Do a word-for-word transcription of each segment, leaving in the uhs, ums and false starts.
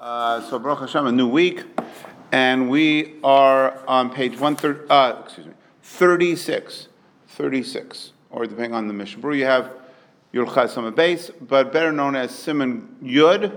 Uh, so Baruch Hashem, a new week, and we are on page one thirty. Uh, excuse me, thirty-six, thirty-six, or depending on the Mishnah Berurah, you have Yud Ches Sameh Beis, but better known as Siman Yud,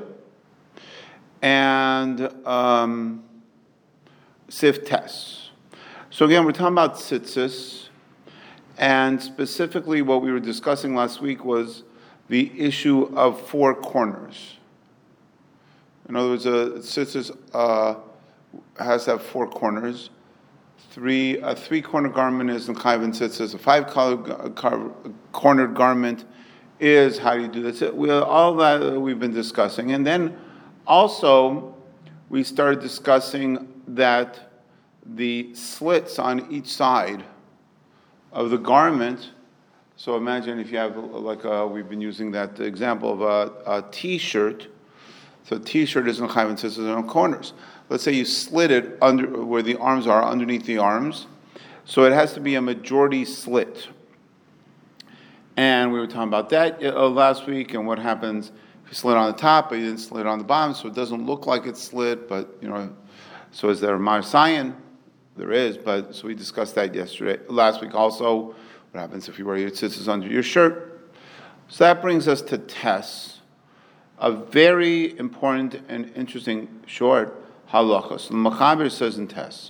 and um, Sif Tes. So again, we're talking about tzitzis, and specifically what we were discussing last week was the issue of four corners. In other words, a tzitzis uh, has to have four corners. Three a three-corner garment is in chayv and tzitzis. A five-cornered garment is how do you do this? We, all that we've been discussing, and then also we started discussing that the slits on each side of the garment. So imagine if you have like a, we've been using that example of a, a T-shirt. So a T-shirt isn't chayv and tzitzis on corners. Let's say you slit it under where the arms are, underneath the arms. So it has to be a majority slit. And we were talking about that last week, and what happens if you slit on the top, but you didn't slit on the bottom, so it doesn't look like it's slit, but, you know, so is there a marsayan? There is, but, so we discussed that yesterday, last week also. What happens if you wear your tzitzis under your shirt? So that brings us to Tes, a very important and interesting short halacha. So the Mechaber says in Tes,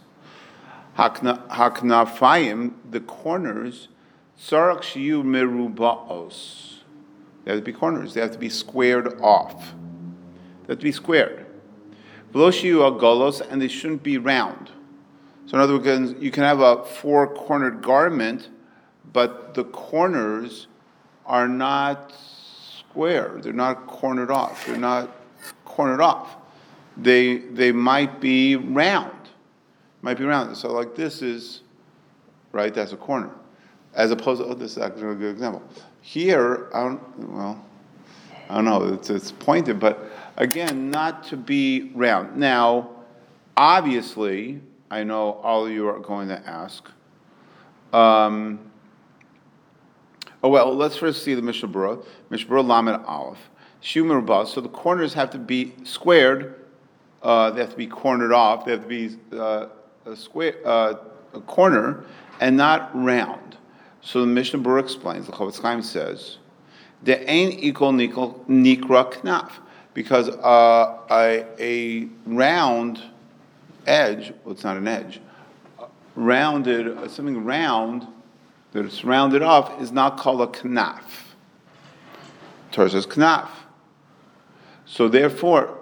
Haknafayim, the corners, Tzarach shiyu merubaos. They have to be corners. They have to be squared off. They have to be squared. V'lo shiyu agolos, and they shouldn't be round. So in other words, you can have a four-cornered garment, but the corners are not square. They're not cornered off. They're not cornered off. They they might be round. Might be round. So like this is, right, that's a corner. As opposed to, oh, this is actually a good example. Here, I don't, well, I don't know, it's, it's pointed, but again, not to be round. Now, obviously, I know all of you are going to ask, um, oh, well, let's first see the Mishnah Berurah. Mishnah Berurah Lamed Aleph. Shumer Bas. So the corners have to be squared. Uh, they have to be cornered off. They have to be uh, a square, uh, a corner, and not round. So the Mishnah Berurah explains. The Chofetz Chaim says, "De ein ikol nikra knaf," because uh, a, a round edge. Well, it's not an edge. Rounded, something round that it's rounded off is not called a knaf. Torah says knaf. So therefore,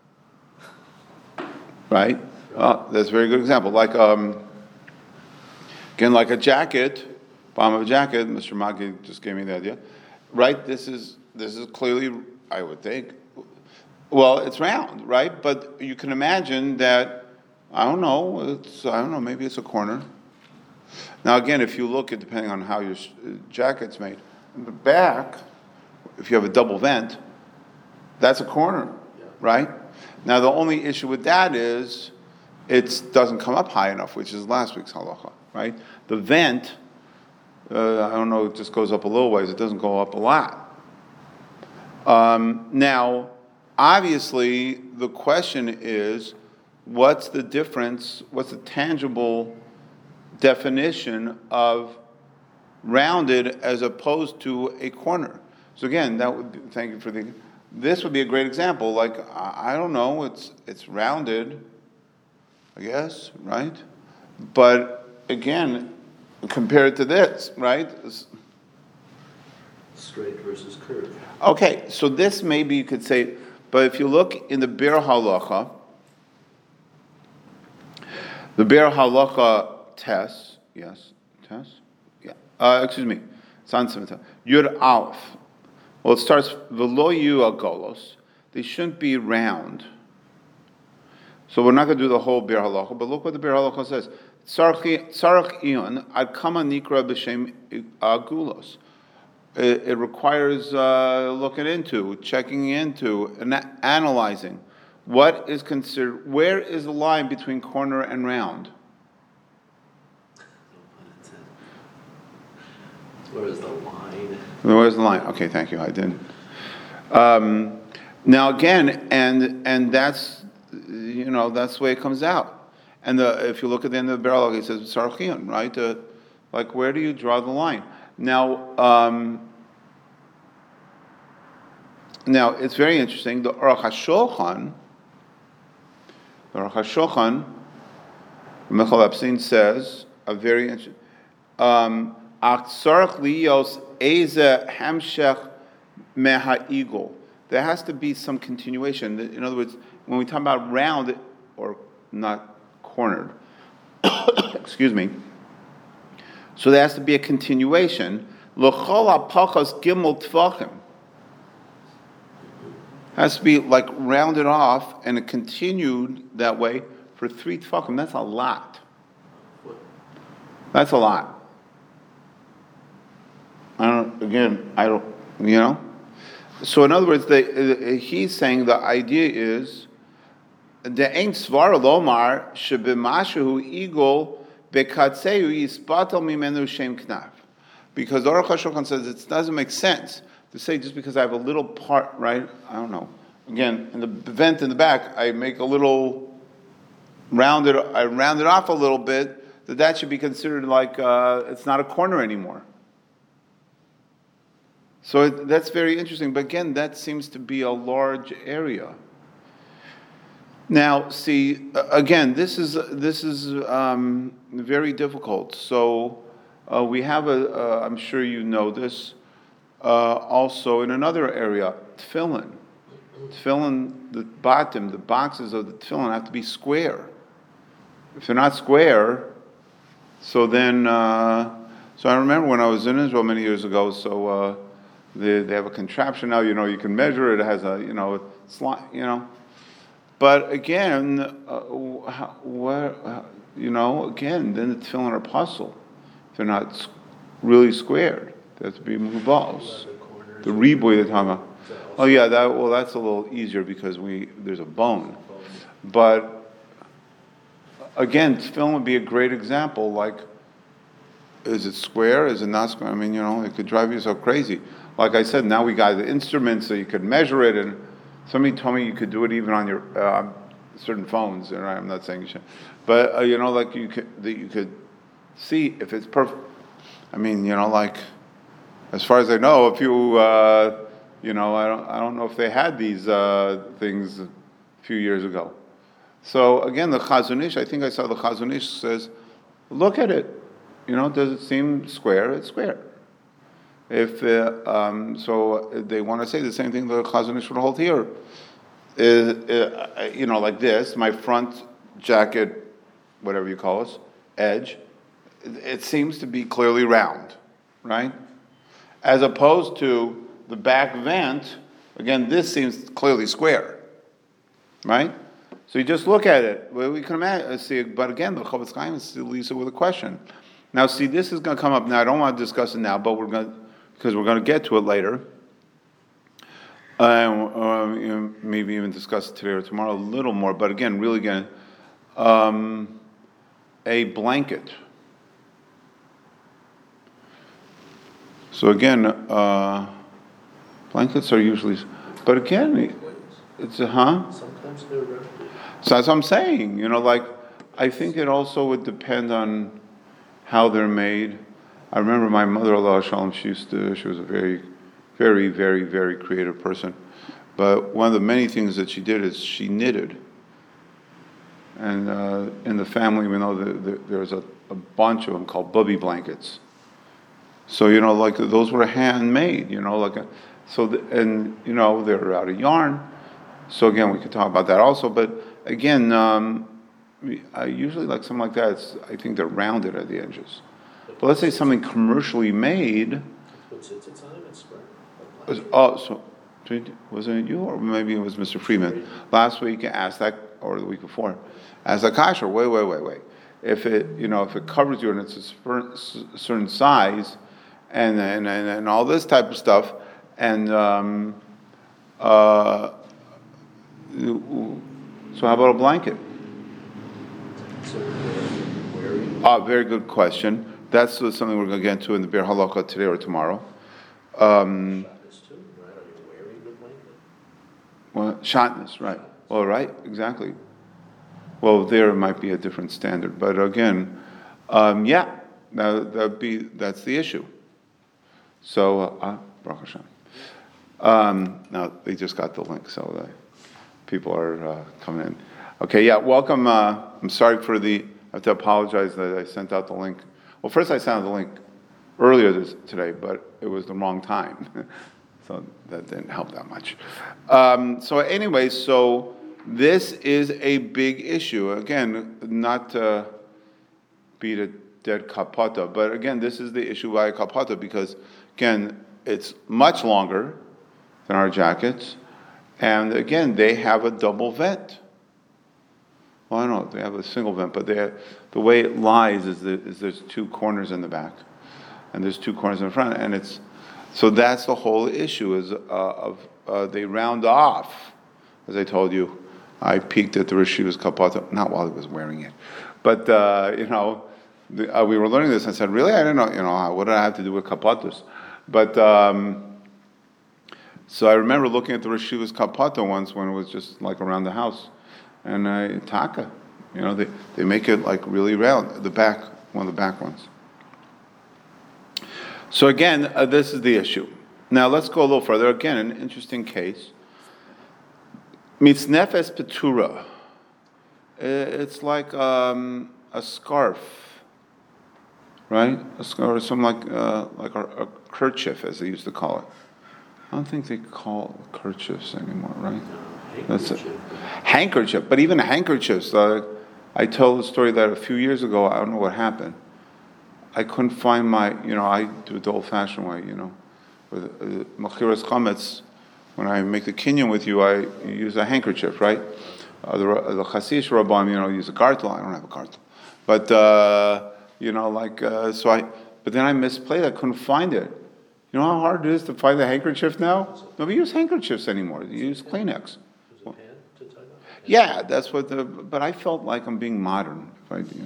right? Well, that's a very good example. Like um, again, like a jacket, bottom of a jacket. Mister Maki just gave me the idea. Right? This is this is clearly, I would think. Well, it's round, right? But you can imagine that. I don't know. It's I don't know. Maybe it's a corner. Now, again, if you look at, depending on how your jacket's made, in the back, if you have a double vent, that's a corner, yeah. Right? Now, the only issue with that is it doesn't come up high enough, which is last week's halacha, right? The vent, uh, I don't know, it just goes up a little ways. It doesn't go up a lot. Um, now, obviously, the question is, what's the difference, what's the tangible definition of rounded as opposed to a corner? So again, that would be, thank you for the. This would be a great example. Like I, I don't know, it's it's rounded, I guess, right? But again, compared to this, right? Straight versus curved. Okay, so this maybe you could say, but if you look in the Biur Halacha, the Biur Halacha Tes, yes, Tes, yeah. Uh, excuse me, it's on Yud Aleph. Well, it starts v'lo yu agolos. They shouldn't be round. So we're not going to do the whole Biur Halacha, but look what the Biur Halacha says. Tzarach iyon ad kama nikra b'shem agulos. It requires uh, looking into, checking into, and analyzing. What is considered? Where is the line between corner and round? Where is the line? Where's the line? Okay, thank you. I didn't. Um, Now again, and and that's you know that's the way it comes out. And the, if you look at the end of the barrel, it says sarchion, right? Uh, like where do you draw the line? Now, um, now it's very interesting. The Aruch HaShulchan, the Aruch HaShulchan, Michal Epstein says a very interesting. Um, Aksarach liyos eze hamshech meha eagle. There has to be some continuation. In other words, when we talk about round or not cornered, excuse me. So there has to be a continuation. L'chol hapachas gimel tvachim has to be like rounded off and it continued that way for three tvachim. That's a lot. That's a lot. I don't. Again, I don't. You know. So in other words, the, uh, he's saying the idea is the ain't svar lomar shebimashu eagle bekatzeu yispatel mimenu shem knaf, because Aruch HaShulchan says it doesn't make sense to say just because I have a little part, right? I don't know. Again, in the vent in the back, I make a little rounded. I round it off a little bit. That that should be considered like uh, it's not a corner anymore. So it, that's very interesting. But again, that seems to be a large area. Now, see, again, this is this is um, very difficult. So uh, we have a. Uh, I'm sure you know this. Uh, also, in another area, tefillin. Tefillin, the bottom, the boxes of the tefillin have to be square. If they're not square, so then. Uh, so I remember when I was in Israel many years ago. So. Uh, They, they have a contraption now, you know, you can measure it, it has a, you know, slot, you know. But again, uh, where, uh, you know, again, then the tefillin are puzzle. They're not really squared. They have to be mubals. The riboy they're talking about. Oh yeah, that, well that's a little easier because we there's a bone. But again, tefillin would be a great example, like, is it square? Is it not square? I mean, you know, it could drive you so crazy. Like I said, now we got the instruments so you could measure it, and somebody told me you could do it even on your uh, certain phones. And I'm not saying you should, but uh, you know, like you could that you could see if it's perfect. I mean, you know, like as far as I know, if you, uh, you know, I don't, I don't know if they had these uh, things a few years ago. So again, the Chazon Ish, I think I saw the Chazon Ish says, look at it. You know, does it seem square? It's square. If uh, um, so, they want to say the same thing the Chazon Ish would hold here. Is uh, you know, like this, my front jacket, whatever you call it, edge, it, it seems to be clearly round, right? As opposed to the back vent, again, this seems clearly square, right? So you just look at it. Well, we can imagine, see, but again, the Chofetz Chaim still leaves it with a question. Now, see, this is going to come up now. I don't want to discuss it now, but we're going to, because we're going to get to it later. Um, or you know, maybe even discuss it today or tomorrow a little more. But again, really again, um, a blanket. So again, uh, blankets are usually, but again, it's a huh. Sometimes they're rounded. So that's what I'm saying. You know, like I think it also would depend on how they're made. I remember my mother-in-law, Shalom, she used to, she was a very, very, very, very creative person. But one of the many things that she did is she knitted. And uh, in the family, we know that the, there's a, a bunch of them called bubby blankets. So, you know, like those were handmade, you know, like, a, so, the, and, you know, they're out of yarn. So again, we could talk about that also. But again, um, I usually like something like that. It's, I think they're rounded at the edges. But let's say something commercially made. What's it? It's on it. It's square. Was, oh, so wasn't it you, or maybe it was Mister Freeman? Last week asked that, or the week before, asked that kasher. Wait, wait, wait, wait. If it, you know, if it covers you and it's a certain size, and and and, and all this type of stuff, and um, uh, so how about a blanket? Ah, very good question. That's something we're going to get into in the Be'er Halacha today or tomorrow. Um, Well, shatnez, right. Well, right, exactly. Well, there might be a different standard. But again, um, yeah, that that'd be, that's the issue. So, uh, Baruch Hashem. Um, now, they just got the link, so the people are uh, coming in. Okay, yeah, welcome. Uh, I'm sorry for the, I have to apologize that I sent out the link. Well, first I sent out the link earlier this, today, but it was the wrong time. So that didn't help that much. Um, so anyway, so this is a big issue. Again, not to beat a dead kapata, but again, this is the issue by kapata because, again, it's much longer than our jackets, and again, they have a double vent. Well, I don't know, they have a single vent, but they have, the way it lies is, that, is there's two corners in the back, and there's two corners in the front, and it's, so that's the whole issue, is uh, of uh, they round off, as I told you. I peeked at the Rosh Yeshiva's kapata, not while he was wearing it, but, uh, you know, the, uh, we were learning this, and I said, really, I didn't know, you know, what did I have to do with kapatos? But, um, so I remember looking at the Rosh Yeshiva's kapata once when it was just like around the house, and I, taka, you know, they, they make it like really round, the back, one of the back ones. So again, uh, this is the issue. Now let's go a little further. Again, an interesting case. Mitznefes petura. It's like um, a scarf, right? A scarf, or something like uh, like a, a kerchief, as they used to call it. I don't think they call kerchiefs anymore, right? That's it. Handkerchief, but even handkerchiefs. Uh, I told the story that a few years ago, I don't know what happened. I couldn't find my, you know, I do it the old-fashioned way, you know. With uh, Machiras Chametz, when I make the kinyan with you, I use a handkerchief, right? Uh, the the Chasish Rabban, you know, use a gartel. I don't have a gartel. But, uh, you know, like, uh, so I, but then I misplayed, I couldn't find it. You know how hard it is to find the handkerchief now? Nobody use handkerchiefs anymore. They use Kleenex. Well, yeah, that's what the, but I felt like I'm being modern. If I, you know,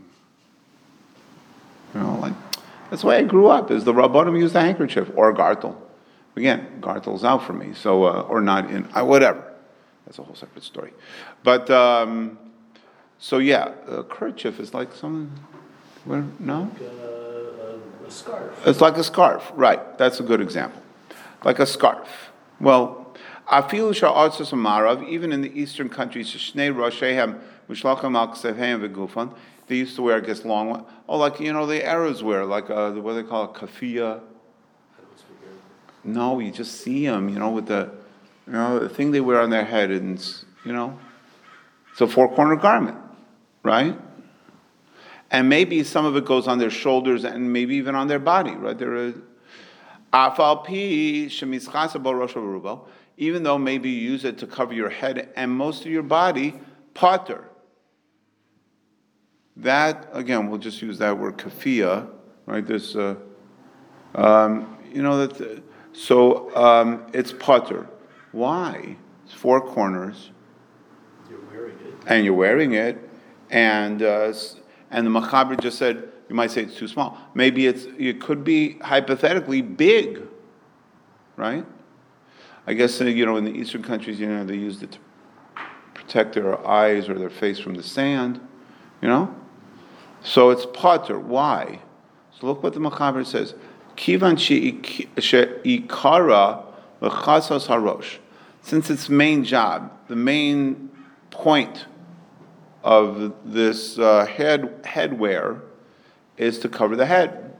you know, like, that's the way I grew up, is the Rabbanim used a handkerchief, or a gartel. Again, gartel's out for me, so, uh, or not in, uh, whatever. That's a whole separate story. But, um, so yeah, a kerchief is like something, where, no? Like a, a, a scarf. It's like a scarf, right. That's a good example. Like a scarf. Well, afilu sha'artzos amarav, even in the eastern countries, shnei roshehem mishlacham al ksevheim v'gufan, they used to wear, I guess, long one. Oh, like, you know, the Arabs wear, like, uh, what do they call it, kafia? No, you just see them, you know, with the, you know, the thing they wear on their head, and, it's, you know, it's a four-corner garment, right? And maybe some of it goes on their shoulders and maybe even on their body, right? There are, even though maybe you use it to cover your head and most of your body, pater. That, again, we'll just use that word kafia, right? This, uh, um, you know, that. So um, it's pater. Why? It's four corners. You're wearing it. And you're wearing it, and uh, and the Machaber just said, you might say it's too small. Maybe it's it could be hypothetically big, right? I guess uh, you know in the eastern countries, you know, they used it to protect their eyes or their face from the sand, you know. So it's pater. Why? So look what the Machaber says. Kivan she'ikara l'chasas harosh. Since its main job, the main point of this uh, head headwear is to cover the head.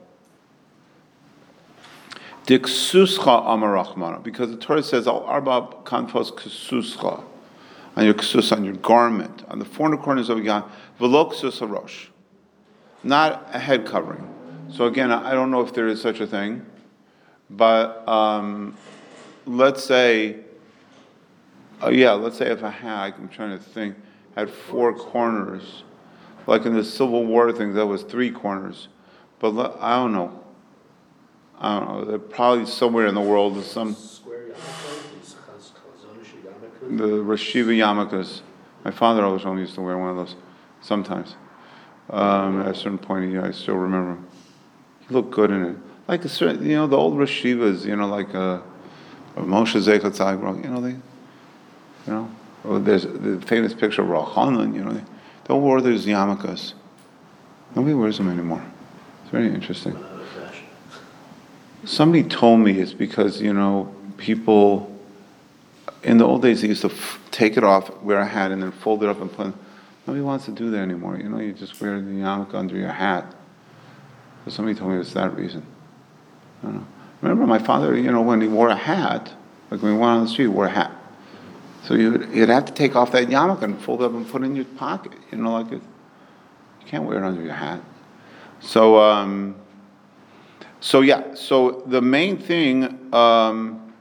Diksuscha amarachmana, because the Torah says al arba kanfos ksuscha, on your ksus, on your garment, on the four corners of your garment, v'lo ksus harosh, not a head covering. So again, I don't know if there is such a thing, but um, let's say, uh, yeah, let's say if a hat, I'm trying to think, had four corners, like in the Civil War thing, that was three corners. But I don't know. I don't know. They're probably somewhere in the world there's some. Square yarmulke, The Rosh Yeshiva yarmulkes. My father always only used to wear one of those sometimes. Um, at a certain point, yeah, I still remember him. He looked good in it. Like a certain, you know, the old Rosh Yeshivas, you know, like uh, Moshe Zeichatz, you know, they You know, or there's the famous picture of Rachanan. You know, they don't wear those yarmulkes. Nobody wears them anymore. It's very interesting. Went out of fashion. Somebody told me it's because, you know, people, in the old days, they used to f- take it off, wear a hat, and then fold it up and put it. Nobody wants to do that anymore. You know, you just wear the yarmulke under your hat. So somebody told me it's that reason. I don't know. Remember my father, you know, when he wore a hat, like when he went on the street, he wore a hat. So you'd, you'd have to take off that yarmulke and fold it up and put it in your pocket. You know, like it, you can't wear it under your hat. So, um, so yeah, so the main thing um,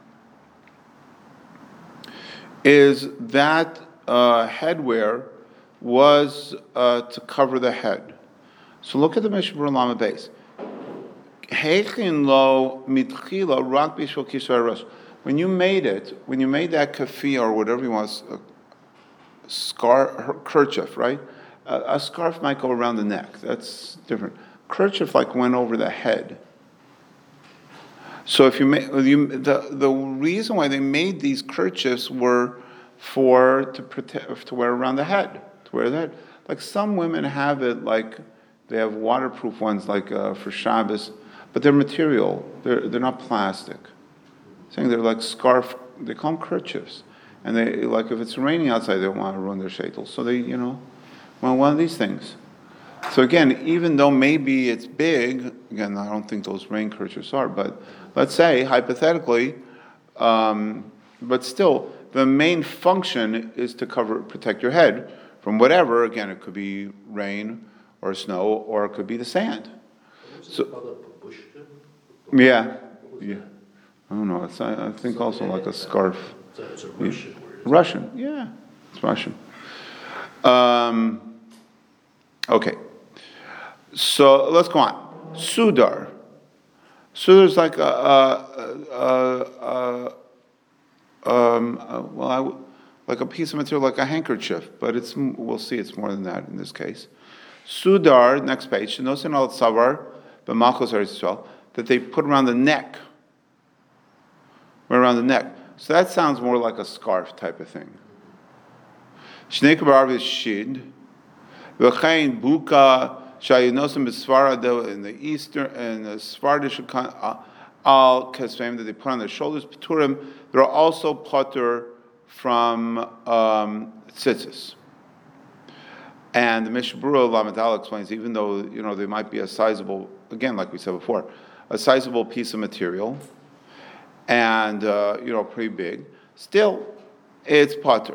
is that uh, headwear was uh, to cover the head. So look at the Mishnah Berurah Lamed Beis. Heichin lo mitchila rak bishvil kisvei rosh. When you made it, when you made that kafir or whatever you want, a scarf, kerchief, right? A, a scarf might go around the neck. That's different. Kerchief like went over the head. So if you made you, the the reason why they made these kerchiefs were for to protect to wear around the head, to wear the head. Like some women have it, like they have waterproof ones, like uh, for Shabbos, but they're material. They're they're not plastic. Saying they're like scarf. They call them kerchiefs, and they like if it's raining outside, they don't want to ruin their sheitel, so they you know, well one of these things. So again, even though maybe it's big, again, I don't think those rain kerchiefs are, but let's say, hypothetically, um, but still, the main function is to cover, protect your head from whatever. Again, it could be rain or snow, or it could be the sand. So, called a babushka? Yeah. Yeah. That? I don't know. It's, I, I think So also they- like a scarf. So it's a Russian word. Russian, yeah. It's Russian. Um, okay. So let's go on. Sudar. Sudar is like a, a, a, a, um, a well, I, like a piece of material, like a handkerchief, but it's we'll see it's more than that in this case. Sudar, next page. Shenosin al tzavar b'malchus Eretz Yisrael, that they put around the neck, around the neck. So that sounds more like a scarf type of thing. Shnei kabar shid, v'chein buka. Shayinosim b'Sfarad in the eastern and the Sephardic al kasvim that they put on their shoulders. Peturim. They're also potter from um, tzitzis. And the Mishnah Berurah Lamed Aleph explains, even though you know they might be a sizable, again, like we said before, a sizable piece of material, and uh, you know pretty big, still it's potter.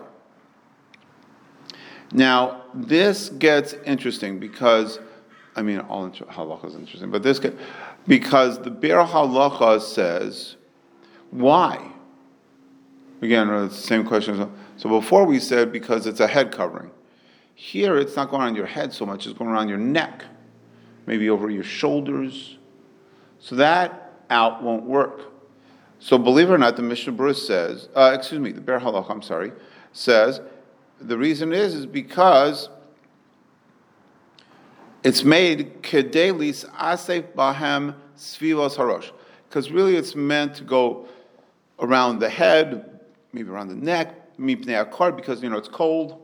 Now this gets interesting because. I mean, all halacha is interesting, but this get, because the Biur Halacha says, why? Again, it's the same question. So before we said because it's a head covering. Here, it's not going on your head so much; it's going around your neck, maybe over your shoulders. So that out won't work. So believe it or not, the Mishnah Berurah says, uh, excuse me, the Biur Halacha, I'm sorry, says the reason is is because. It's made kedelis asef bahem svivos harosh, because really it's meant to go around the head, maybe around the neck, mipnei akar, because you know it's cold.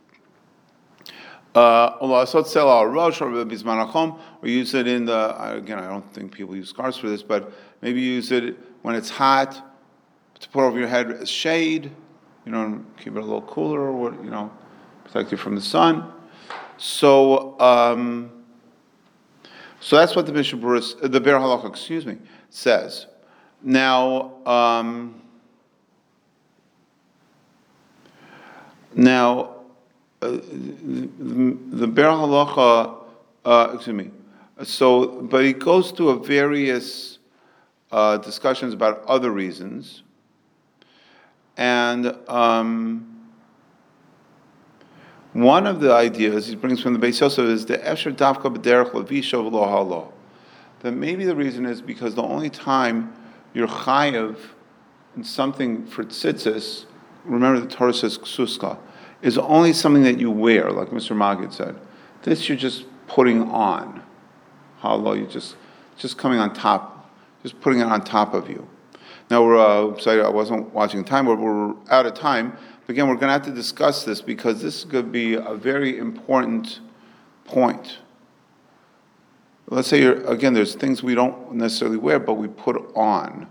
Uh, or use it in the again. I don't think people use scarves for this, but maybe use it when it's hot to put over your head as shade. You know, keep it a little cooler, or what you know, protect you from the sun. So, um, so that's what the Mishnah Berurah, the Biur Halacha, excuse me, says. Now, um, now, uh, the, the Biur Halacha, uh, excuse me. So, but he goes through a various uh, discussions about other reasons, and. Um, One of the ideas he brings from the Beis Yosef is the Esher Davka B'derech Levisha V'lo Halo. That maybe the reason is because the only time you're chayav in something for tzitzis, remember the Torah says ksuska, is only something that you wear, like Mister Magid said. This you're just putting on. Halo, you're just just coming on top, just putting it on top of you. Now we're uh, sorry, I wasn't watching time, but we're out of time. Again, we're going to have to discuss this because this is going to be a very important point. Let's say, you're, again, there's things we don't necessarily wear, but we put on.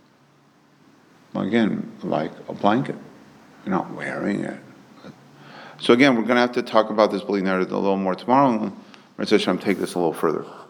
Again, like a blanket. You're not wearing it. So again, we're going to have to talk about this belief narrative a little more tomorrow. Let's take this a little further.